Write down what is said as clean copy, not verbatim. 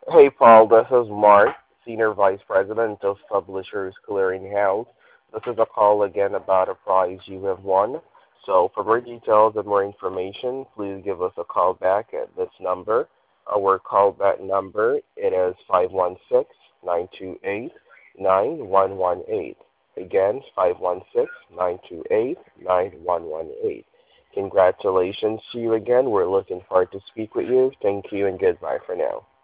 Hey Paul, this is Mark, Senior Vice President of Publishers Clearinghouse. This is a call again about a prize you have won. So for more details and more information, please give us a call back at this number. Our callback number it is 516-928-9118. Again, 516-928-9118. Congratulations to you again. We're looking forward to speak with you. Thank you and goodbye for now.